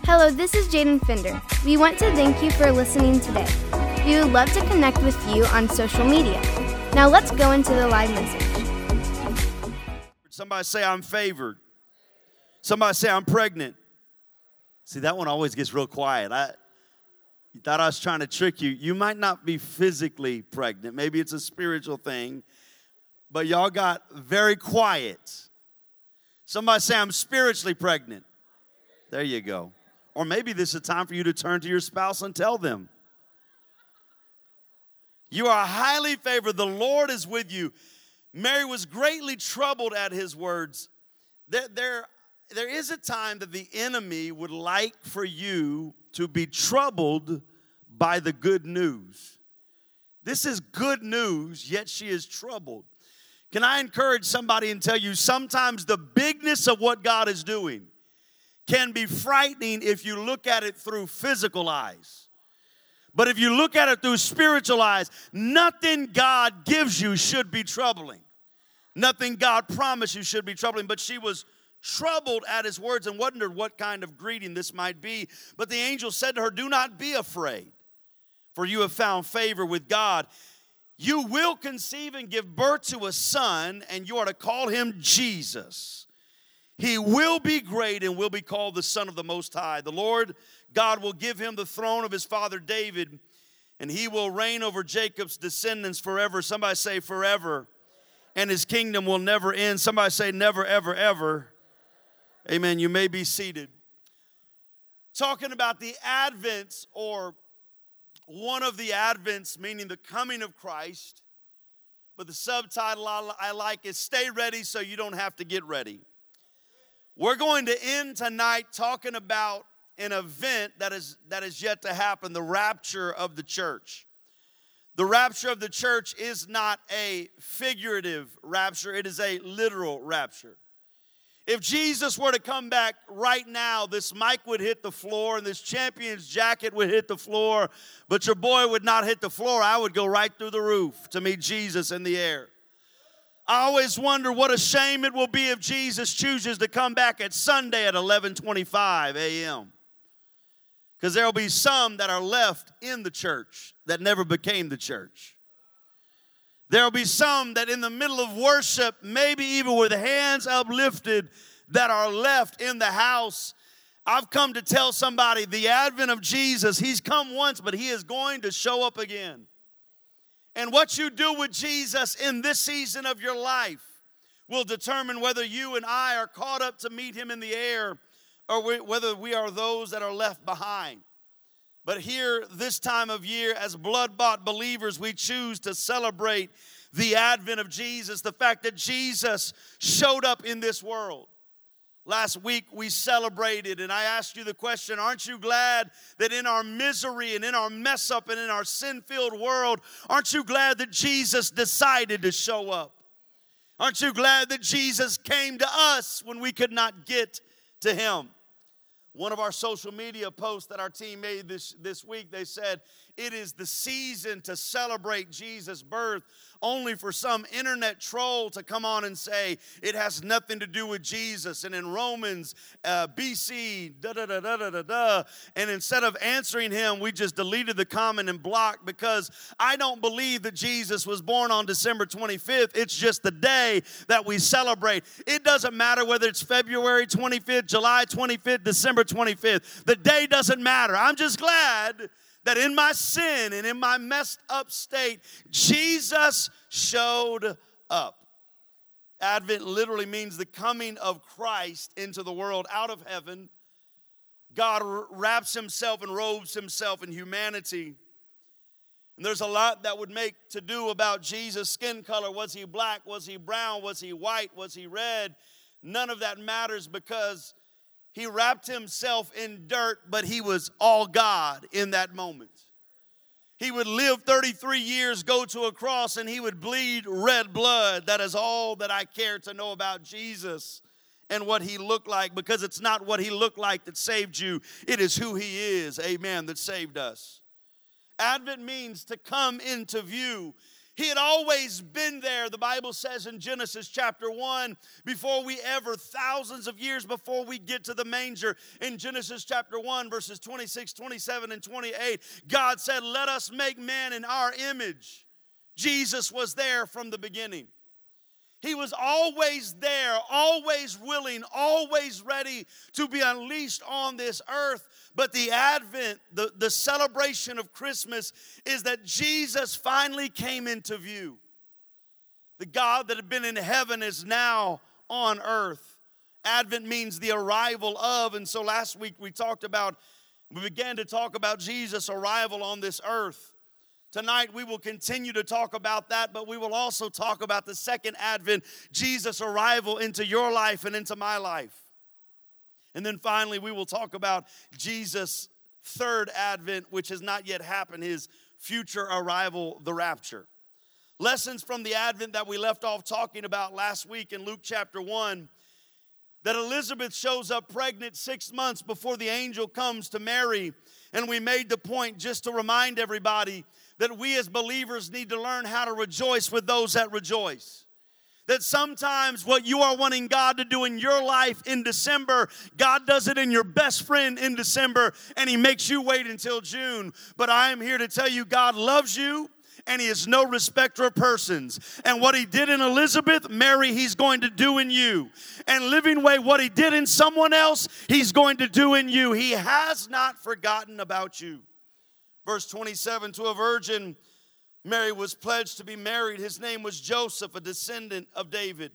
Hello, this is Jaden Fender. We want to thank you for listening today. We would love to connect with you on social media. Now let's go into the live message. Somebody say, I'm favored. Somebody say, I'm pregnant. See, that one always gets real quiet. You thought I was trying to trick you. You might not be physically pregnant. Maybe it's a spiritual thing. But y'all got very quiet. Somebody say, I'm spiritually pregnant. There you go. Or maybe this is a time for you to turn to your spouse and tell them. You are highly favored. The Lord is with you. Mary was greatly troubled at his words. There is a time that the enemy would like for you to be troubled by the good news. This is good news, yet she is troubled. Can I encourage somebody and tell you, sometimes the bigness of what God is doing can be frightening if you look at it through physical eyes. But if you look at it through spiritual eyes, nothing God gives you should be troubling. Nothing God promised you should be troubling. But she was troubled at his words and wondered what kind of greeting this might be. But the angel said to her, do not be afraid, for you have found favor with God. You will conceive and give birth to a son, and you are to call him Jesus. He will be great and will be called the Son of the Most High. The Lord God will give him the throne of his father David, and he will reign over Jacob's descendants forever. Somebody say forever. And his kingdom will never end. Somebody say never, ever, ever. Amen. You may be seated. Talking about the Advents, or one of the Advents, meaning the coming of Christ. But the subtitle I like is Stay Ready So You Don't Have to Get Ready. We're going to end tonight talking about an event that is yet to happen, the rapture of the church. The rapture of the church is not a figurative rapture, it is a literal rapture. If Jesus were to come back right now, this mic would hit the floor and this champion's jacket would hit the floor, but your boy would not hit the floor. I would go right through the roof to meet Jesus in the air. I always wonder what a shame it will be if Jesus chooses to come back at Sunday at 11:25 a.m. Because there will be some that are left in the church that never became the church. There will be some that in the middle of worship, maybe even with hands uplifted, that are left in the house. I've come to tell somebody the advent of Jesus, he's come once, but he is going to show up again. And what you do with Jesus in this season of your life will determine whether you and I are caught up to meet him in the air, or whether we are those that are left behind. But here, this time of year, as blood-bought believers, we choose to celebrate the advent of Jesus, the fact that Jesus showed up in this world. Last week, we celebrated, and I asked you the question, aren't you glad that in our misery and in our mess up and in our sin-filled world, aren't you glad that Jesus decided to show up? Aren't you glad that Jesus came to us when we could not get to him? One of our social media posts that our team made this week, they said, it is the season to celebrate Jesus' birth, only for some internet troll to come on and say it has nothing to do with Jesus. And in Romans, BC, and instead of answering him, we just deleted the comment and blocked, because I don't believe that Jesus was born on December 25th. It's just the day that we celebrate. It doesn't matter whether it's February 25th, July 25th, December 25th. The day doesn't matter. I'm just glad that in my sin and in my messed up state, Jesus showed up. Advent literally means the coming of Christ into the world out of heaven. God wraps himself and robes himself in humanity. And there's a lot that would make to do about Jesus' skin color. Was he black? Was he brown? Was he white? Was he red? None of that matters, because he wrapped himself in dirt, but he was all God in that moment. He would live 33 years, go to a cross, and he would bleed red blood. That is all that I care to know about Jesus and what he looked like, because it's not what he looked like that saved you. It is who he is, amen, that saved us. Advent means to come into view. He had always been there. The Bible says in Genesis chapter 1, before we ever, thousands of years before we get to the manger, in Genesis chapter 1, verses 26, 27, and 28, God said, let us make man in our image. Jesus was there from the beginning. He was always there, always willing, always ready to be unleashed on this earth. But the Advent, the celebration of Christmas, is that Jesus finally came into view. The God that had been in heaven is now on earth. Advent means the arrival of, and so last week we began to talk about Jesus' arrival on this earth. Tonight we will continue to talk about that, but we will also talk about the second Advent, Jesus' arrival into your life and into my life. And then finally we will talk about Jesus' third Advent, which has not yet happened, his future arrival, the rapture. Lessons from the Advent that we left off talking about last week in Luke chapter 1, that Elizabeth shows up pregnant 6 months before the angel comes to Mary. And we made the point just to remind everybody that we as believers need to learn how to rejoice with those that rejoice. That sometimes what you are wanting God to do in your life in December, God does it in your best friend in December, and He makes you wait until June. But I am here to tell you, God loves you, and He is no respecter of persons. And what He did in Elizabeth, Mary, He's going to do in you. And Living Way, what He did in someone else, He's going to do in you. He has not forgotten about you. Verse 27, to a virgin, Mary was pledged to be married. His name was Joseph, a descendant of David.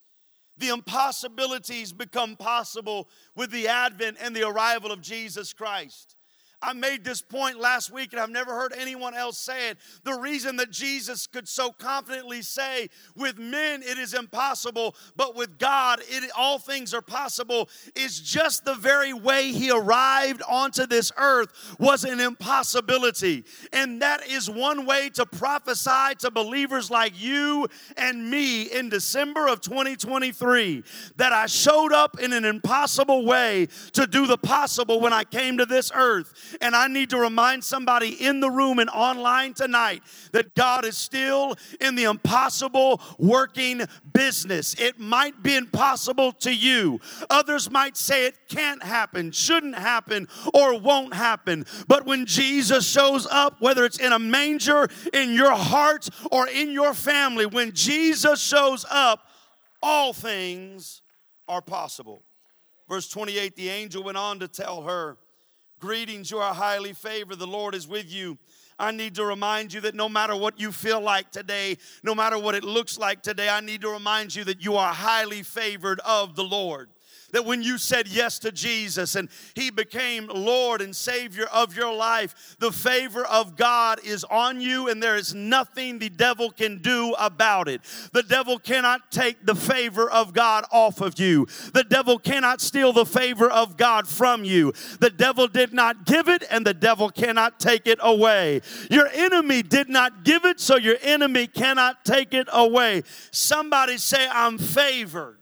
The impossibilities become possible with the advent and the arrival of Jesus Christ. I made this point last week, and I've never heard anyone else say it. The reason that Jesus could so confidently say, with men it is impossible, but with God all things are possible, is just the very way He arrived onto this earth was an impossibility. And that is one way to prophesy to believers like you and me in December of 2023, that I showed up in an impossible way to do the possible when I came to this earth. And I need to remind somebody in the room and online tonight that God is still in the impossible working business. It might be impossible to you. Others might say it can't happen, shouldn't happen, or won't happen. But when Jesus shows up, whether it's in a manger, in your heart, or in your family, when Jesus shows up, all things are possible. Verse 28, the angel went on to tell her, greetings, you are highly favored. The Lord is with you. I need to remind you that no matter what you feel like today, no matter what it looks like today, I need to remind you that you are highly favored of the Lord. That when you said yes to Jesus and He became Lord and Savior of your life, the favor of God is on you, and there is nothing the devil can do about it. The devil cannot take the favor of God off of you. The devil cannot steal the favor of God from you. The devil did not give it, and the devil cannot take it away. Your enemy did not give it, so your enemy cannot take it away. Somebody say, I'm favored.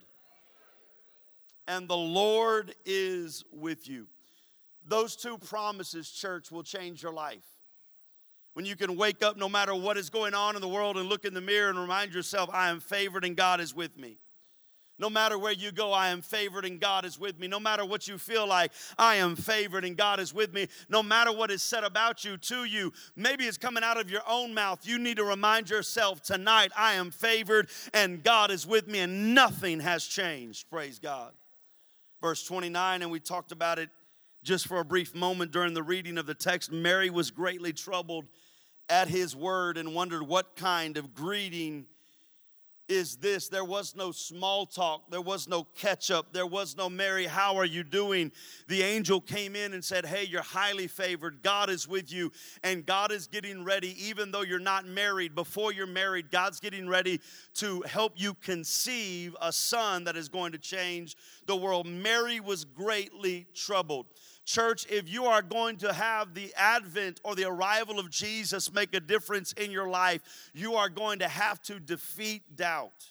And the Lord is with you. Those two promises, church, will change your life. When you can wake up no matter what is going on in the world and look in the mirror and remind yourself, I am favored and God is with me. No matter where you go, I am favored and God is with me. No matter what you feel like, I am favored and God is with me. No matter what is said about you, to you, maybe it's coming out of your own mouth. You need to remind yourself tonight, I am favored and God is with me, and nothing has changed. Praise God. Verse 29, and we talked about it just for a brief moment during the reading of the text. Mary was greatly troubled at His word and wondered, what kind of greeting is this? There was no small talk. There was no catch up. There was no, Mary, how are you doing? The angel came in and said, hey, you're highly favored. God is with you, and God is getting ready, even though you're not married. Before you're married, God's getting ready to help you conceive a son that is going to change the world. Mary was greatly troubled. Church, if you are going to have the advent or the arrival of Jesus make a difference in your life, you are going to have to defeat doubt.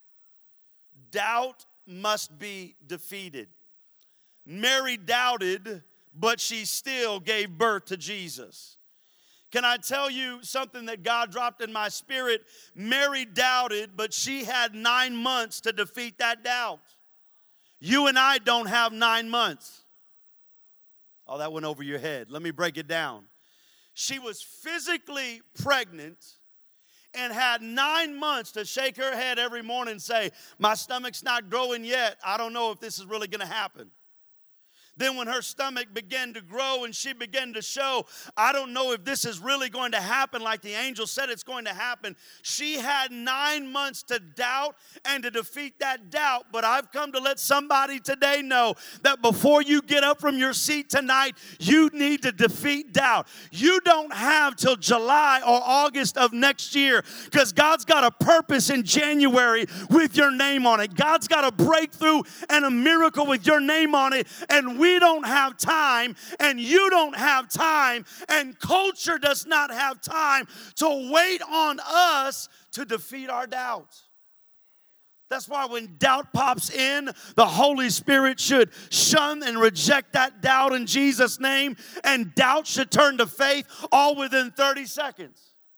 Doubt must be defeated. Mary doubted, but she still gave birth to Jesus. Can I tell you something that God dropped in my spirit? Mary doubted, but she had 9 months to defeat that doubt. You and I don't have 9 months. Oh, that went over your head. Let me break it down. She was physically pregnant and had 9 months to shake her head every morning and say, my stomach's not growing yet. I don't know if this is really going to happen. Then when her stomach began to grow and she began to show, I don't know if this is really going to happen like the angel said it's going to happen. She had 9 months to doubt and to defeat that doubt. But I've come to let somebody today know that before you get up from your seat tonight, you need to defeat doubt. You don't have till July or August of next year, because God's got a purpose in January with your name on it. God's got a breakthrough and a miracle with your name on it. And we don't have time, and you don't have time, and culture does not have time to wait on us to defeat our doubts. That's why when doubt pops in, the Holy Spirit should shun and reject that doubt in Jesus' name, and doubt should turn to faith all within 30 seconds.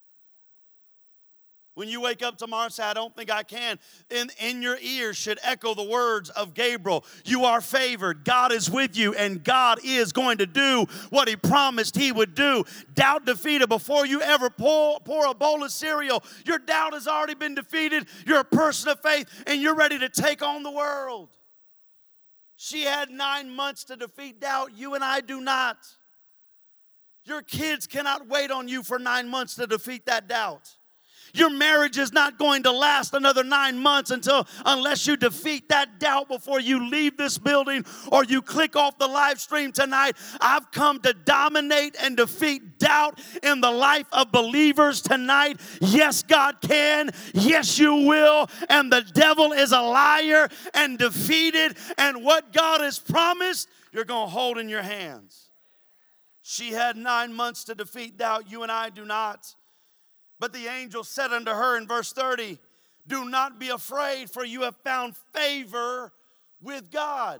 When you wake up tomorrow and say, I don't think I can, in your ears should echo the words of Gabriel. You are favored. God is with you, and God is going to do what He promised He would do. Doubt defeated. Before you ever pour a bowl of cereal, your doubt has already been defeated. You're a person of faith, and you're ready to take on the world. She had 9 months to defeat doubt. You and I do not. Your kids cannot wait on you for 9 months to defeat that doubt. Your marriage is not going to last another 9 months unless you defeat that doubt before you leave this building or you click off the live stream tonight. I've come to dominate and defeat doubt in the life of believers tonight. Yes, God can. Yes, you will. And the devil is a liar and defeated. And what God has promised, you're going to hold in your hands. She had 9 months to defeat doubt. You and I do not. But the angel said unto her in verse 30, do not be afraid, for you have found favor with God.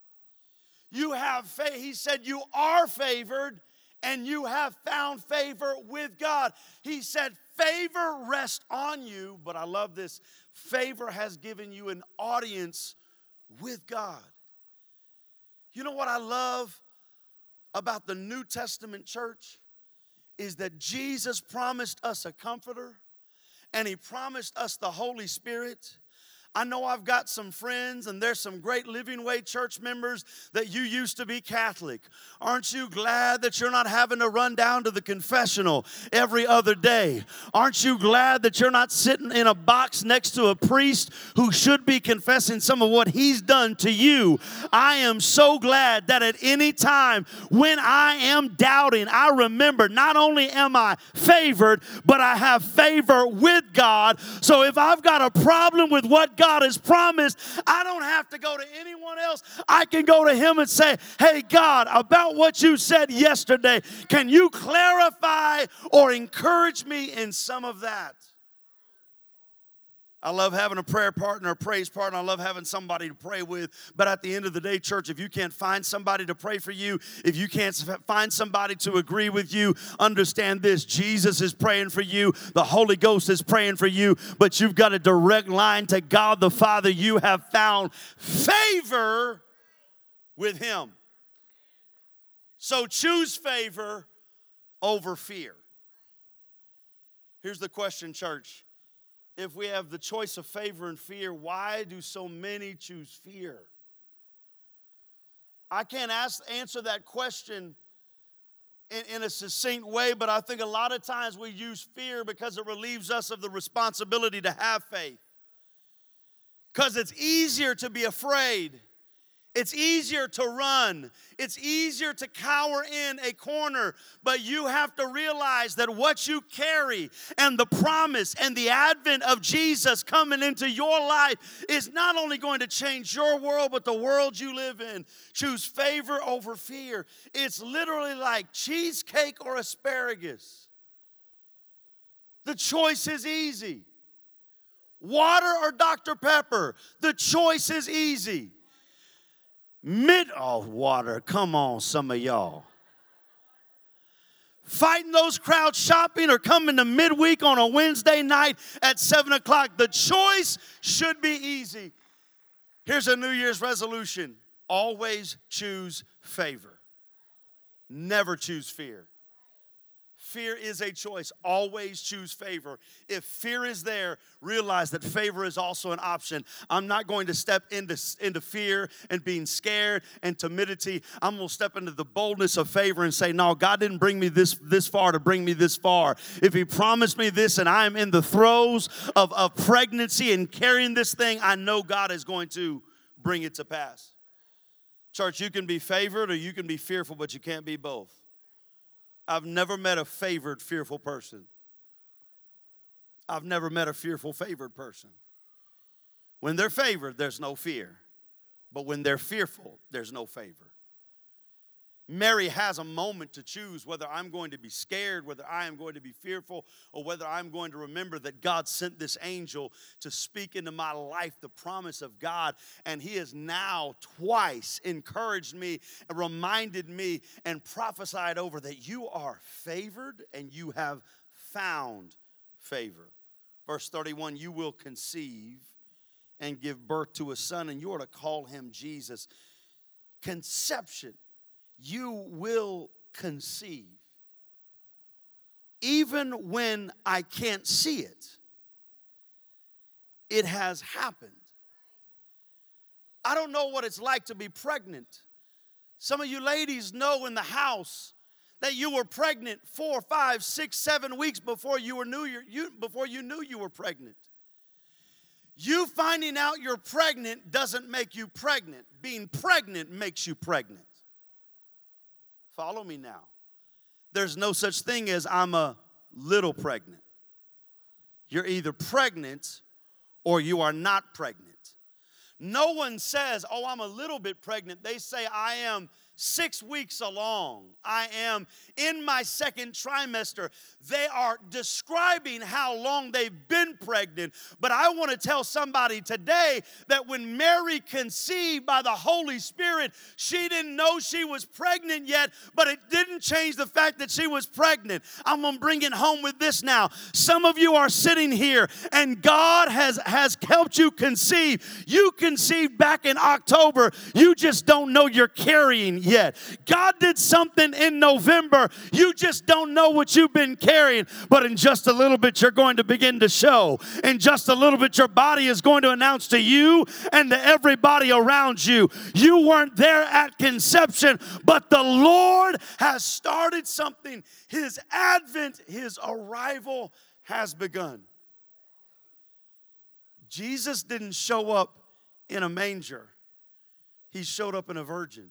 You have faith. He said you are favored and you have found favor with God. He said favor rests on you, but I love this. Favor has given you an audience with God. You know what I love about the New Testament church? Is that Jesus promised us a comforter, and He promised us the Holy Spirit. I know I've got some friends, and there's some great Living Way church members that you used to be Catholic. Aren't you glad that you're not having to run down to the confessional every other day? Aren't you glad that you're not sitting in a box next to a priest who should be confessing some of what he's done to you? I am so glad that at any time when I am doubting, I remember not only am I favored, but I have favor with God. So if I've got a problem with what God has promised, I don't have to go to anyone else. I can go to Him and say, hey, God, about what you said yesterday, can you clarify or encourage me in some of that? I love having a prayer partner, a praise partner. I love having somebody to pray with. But at the end of the day, church, if you can't find somebody to pray for you, if you can't find somebody to agree with you, understand this. Jesus is praying for you. The Holy Ghost is praying for you. But you've got a direct line to God the Father. You have found favor with Him. So choose favor over fear. Here's the question, church. If we have the choice of favor and fear, why do so many choose fear? I can't answer that question in a succinct way, but I think a lot of times we use fear because it relieves us of the responsibility to have faith. Because it's easier to be afraid. It's easier to run. It's easier to cower in a corner. But you have to realize that what you carry and the promise and the advent of Jesus coming into your life is not only going to change your world, but the world you live in. Choose favor over fear. It's literally like cheesecake or asparagus. The choice is easy. Water or Dr. Pepper. The choice is easy. Water, come on, some of y'all. fighting those crowds shopping, or coming to midweek on a Wednesday night at 7 o'clock. The choice should be easy. Here's a New Year's resolution. Always choose favor. Never choose fear. Fear is a choice. Always choose favor. If fear is there, realize that favor is also an option. I'm not going to step into fear and being scared and timidity. I'm going to step into the boldness of favor and say, no, God didn't bring me this far to bring me this far. If He promised me this and I am in the throes of pregnancy and carrying this thing, I know God is going to bring it to pass. Church, you can be favored or you can be fearful, but you can't be both. I've never met a favored, fearful person. I've never met a fearful, favored person. When they're favored, there's no fear. But when they're fearful, there's no favor. Mary has a moment to choose whether I'm going to be scared, whether I am going to be fearful, or whether I'm going to remember that God sent this angel to speak into my life the promise of God. And He has now twice encouraged me, reminded me, and prophesied over that you are favored and you have found favor. Verse 31, you will conceive and give birth to a son, and you are to call him Jesus. Conception. You will conceive. Even when I can't see it, it has happened. I don't know what it's like to be pregnant. Some of you ladies know in the house that you were pregnant 4, 5, 6, 7 weeks before you knew you were pregnant. You finding out you're pregnant doesn't make you pregnant. Being pregnant makes you pregnant. Follow me now. There's no such thing as I'm a little pregnant. You're either pregnant or you are not pregnant. No one says, oh, I'm a little bit pregnant. They say, I am 6 weeks along. I am in my second trimester. They are describing how long they've been pregnant. But I want to tell somebody today that when Mary conceived by the Holy Spirit, she didn't know she was pregnant yet, but it didn't change the fact that she was pregnant. I'm going to bring it home with this now. Some of you are sitting here and God has helped you conceive. You conceived back in October. You just don't know you're carrying yet. God did something in November. You just don't know what you've been carrying. But in just a little bit, you're going to begin to show. In just a little bit, your body is going to announce to you and to everybody around you. You weren't there at conception, but the Lord has started something. His advent, His arrival has begun. Jesus didn't show up in a manger. He showed up in a virgin.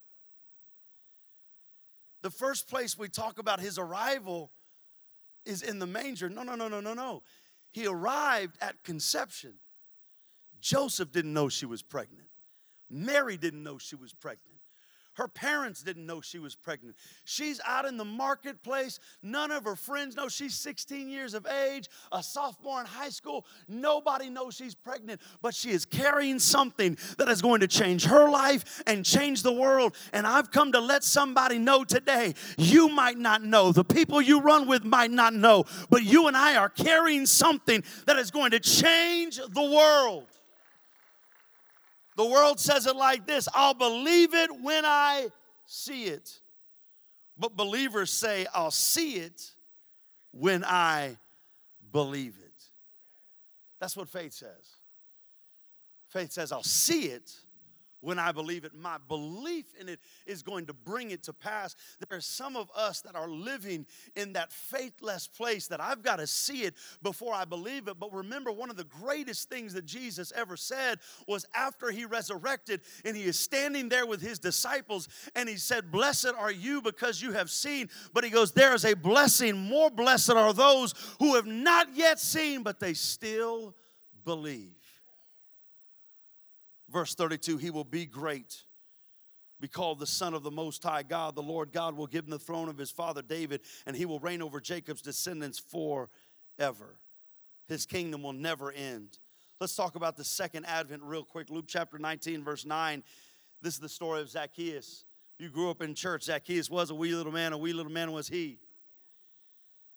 The first place we talk about His arrival is in the manger. No. He arrived at conception. Joseph didn't know she was pregnant. Mary didn't know she was pregnant. Her parents didn't know she was pregnant. She's out in the marketplace. None of her friends know she's 16 years of age, a sophomore in high school. Nobody knows she's pregnant, but she is carrying something that is going to change her life and change the world. And I've come to let somebody know today, you might not know, the people you run with might not know, but you and I are carrying something that is going to change the world. The world says it like this, I'll believe it when I see it. But believers say, I'll see it when I believe it. That's what faith says. Faith says, I'll see it when I believe it. My belief in it is going to bring it to pass. There are some of us that are living in that faithless place that I've got to see it before I believe it. But remember, one of the greatest things that Jesus ever said was after He resurrected and He is standing there with His disciples and He said, blessed are you because you have seen. But He goes, there is a blessing. More blessed are those who have not yet seen, but they still believe. Verse 32, He will be great, be called the Son of the Most High God. The Lord God will give Him the throne of His father David, and He will reign over Jacob's descendants forever. His kingdom will never end. Let's talk about the second advent real quick. Luke chapter 19, verse 9. This is the story of Zacchaeus. You grew up in church. Zacchaeus was a wee little man was he.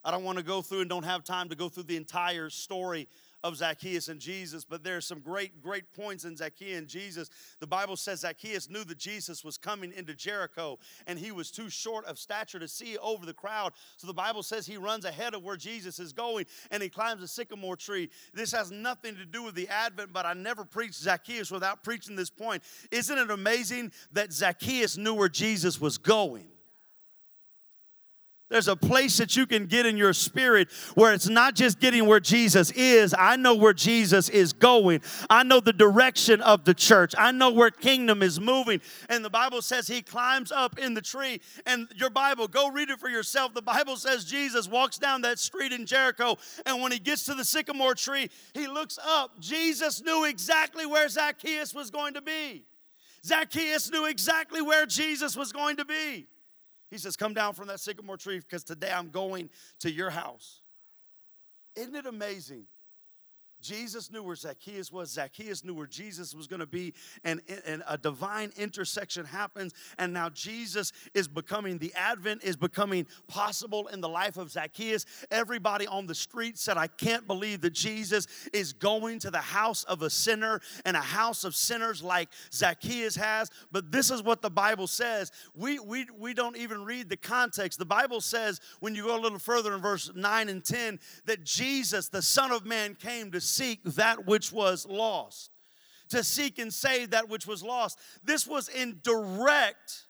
I don't want to go through and don't have time to go through the entire story of Zacchaeus and Jesus, but there's some great points in Zacchaeus and Jesus. The Bible says Zacchaeus knew that Jesus was coming into Jericho, and he was too short of stature to see over the crowd. So the Bible says he runs ahead of where Jesus is going, and he climbs a sycamore tree. This has nothing to do with the Advent, but I never preached Zacchaeus without preaching this point. Isn't it amazing that Zacchaeus knew where Jesus was going? There's a place that you can get in your spirit where it's not just getting where Jesus is. I know where Jesus is going. I know the direction of the church. I know where kingdom is moving. And the Bible says he climbs up in the tree. And your Bible, go read it for yourself. The Bible says Jesus walks down that street in Jericho. And when he gets to the sycamore tree, he looks up. Jesus knew exactly where Zacchaeus was going to be. Zacchaeus knew exactly where Jesus was going to be. He says, come down from that sycamore tree because today I'm going to your house. Isn't it amazing? Jesus knew where Zacchaeus was. Zacchaeus knew where Jesus was going to be. And a divine intersection happens. And now Jesus is becoming, the Advent is becoming possible in the life of Zacchaeus. Everybody on the street said, I can't believe that Jesus is going to the house of a sinner and a house of sinners like Zacchaeus has. But this is what the Bible says. We don't even read the context. The Bible says, when you go a little further in verse 9 and 10, that Jesus, the Son of Man, came to seek that which was lost, to seek and save that which was lost. This was in direct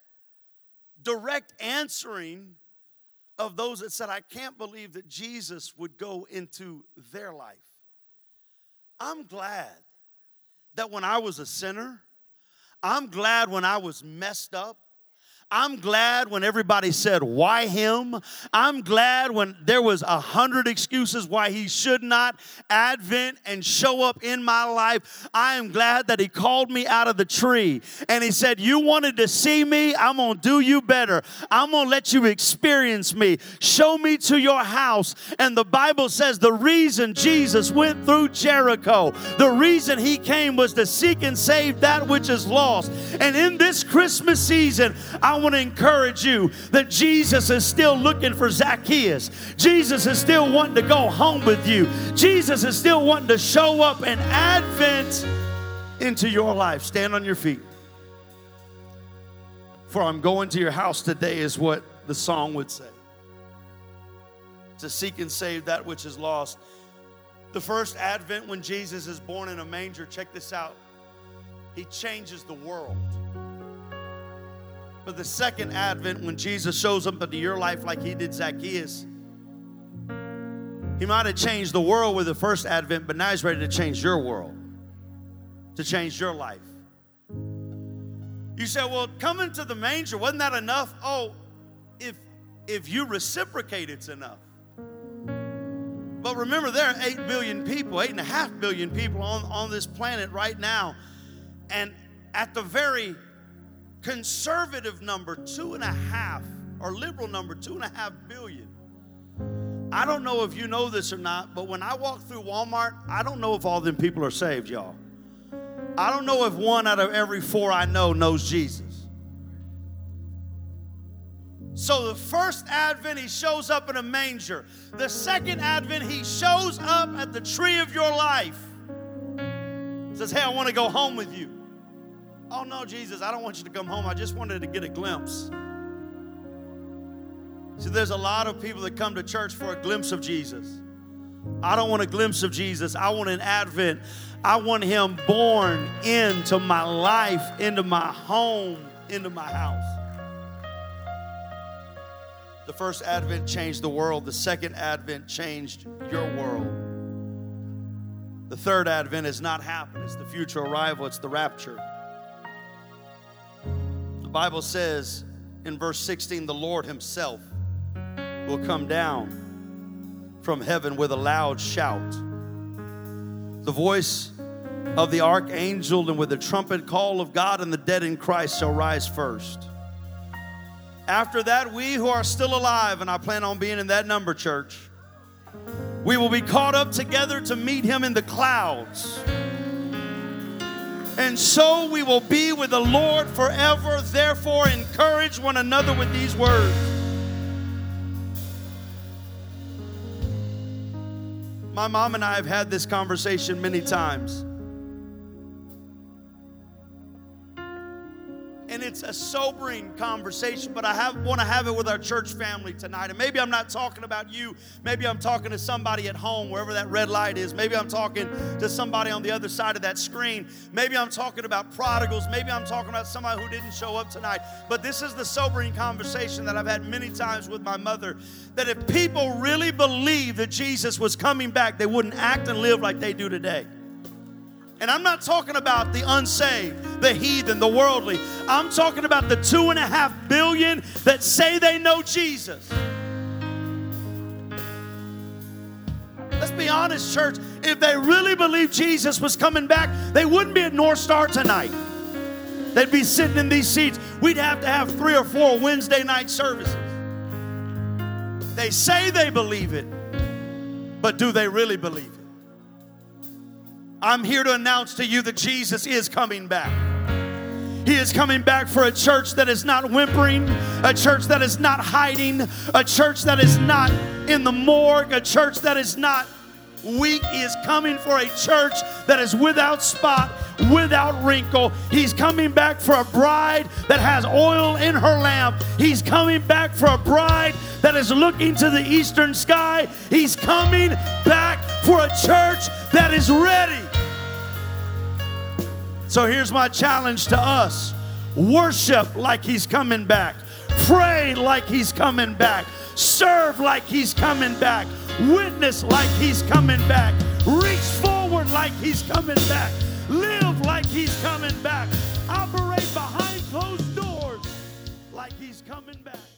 answering of those that said, I can't believe that Jesus would go into their life. I'm glad that when I was a sinner, I'm glad when I was messed up, I'm glad when everybody said, why him? I'm glad when there was 100 excuses why he should not advent and show up in my life. I am glad that he called me out of the tree. And he said, you wanted to see me? I'm going to do you better. I'm going to let you experience me. Show me to your house. And the Bible says the reason Jesus went through Jericho, the reason he came was to seek and save that which is lost. And in this Christmas season, I want to encourage you that Jesus is still looking for Zacchaeus. Jesus is still wanting to go home with you. Jesus is still wanting to show up and advent into your life. Stand on your feet. For I'm going to your house today is what the song would say. To seek and save that which is lost. The first Advent when Jesus is born in a manger, check this out. He changes the world. But the second Advent, when Jesus shows up into your life like he did Zacchaeus, he might have changed the world with the first Advent, but now he's ready to change your world, to change your life. You say, well, coming to the manger, wasn't that enough? Oh, if you reciprocate, it's enough. But remember, there are 8 billion people, 8.5 billion people on this planet right now. And at the very conservative number, 2.5, or liberal number, 2.5 billion. I don't know if you know this or not, but when I walk through Walmart, I don't know if all them people are saved, y'all. I don't know if 1 out of every 4 I know knows Jesus. So the first Advent, he shows up in a manger. The second Advent, he shows up at the tree of your life. Says, hey, I want to go home with you. Oh, no, Jesus, I don't want you to come home. I just wanted to get a glimpse. See, there's a lot of people that come to church for a glimpse of Jesus. I don't want a glimpse of Jesus. I want an Advent. I want him born into my life, into my home, into my house. The first Advent changed the world. The second Advent changed your world. The third Advent has not happened. It's the future arrival. It's the rapture. The Bible says in verse 16, the Lord himself will come down from heaven with a loud shout. The voice of the archangel and with the trumpet call of God, and the dead in Christ shall rise first. After that, we who are still alive, and I plan on being in that number, church, we will be caught up together to meet him in the clouds. And so we will be with the Lord forever. Therefore, encourage one another with these words. My mom and I have had this conversation many times. And it's a sobering conversation, but I want to have it with our church family tonight. And maybe I'm not talking about you. Maybe I'm talking to somebody at home, wherever that red light is. Maybe I'm talking to somebody on the other side of that screen. Maybe I'm talking about prodigals. Maybe I'm talking about somebody who didn't show up tonight. But this is the sobering conversation that I've had many times with my mother, that if people really believed that Jesus was coming back, they wouldn't act and live like they do today. And I'm not talking about the unsaved, the heathen, the worldly. I'm talking about the 2.5 billion that say they know Jesus. Let's be honest, church. If they really believed Jesus was coming back, they wouldn't be at North Star tonight. They'd be sitting in these seats. We'd have to have 3 or 4 Wednesday night services. They say they believe it, but do they really believe it? I'm here to announce to you that Jesus is coming back. He is coming back for a church that is not whimpering, a church that is not hiding, a church that is not in the morgue, a church that is not weak. He is coming for a church that is without spot, without wrinkle. He's coming back for a bride that has oil in her lamp. He's coming back for a bride that is looking to the eastern sky. He's coming back for a church that is ready. So here's my challenge to us. Worship like he's coming back. Pray like he's coming back. Serve like he's coming back. Witness like he's coming back. Reach forward like he's coming back. Live like he's coming back. Operate behind closed doors like he's coming back.